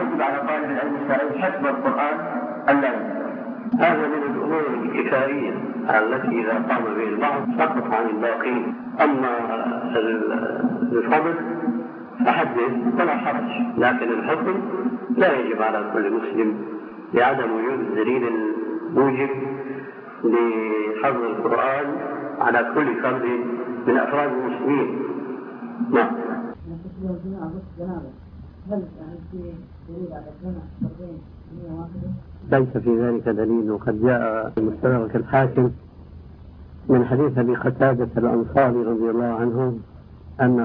يجب على طالب العلم الشرعي حفظ القرآن أم لا يجب؟ هذا من الأمور الكفائية التي إذا قام به البعض سقط عن الباقين. أما الفضل فحدث ولا حرج، لكن الحكم لا يجب على كل مسلم لعدم وجود الدليل الموجب لحفظ القرآن على كل فرد من أفراد المسلمين. نعم. ليس في ذلك دليل، وقد جاء المستدرك الحاكم من حديث أبي قتادة الأنصاري رضي الله عنه أن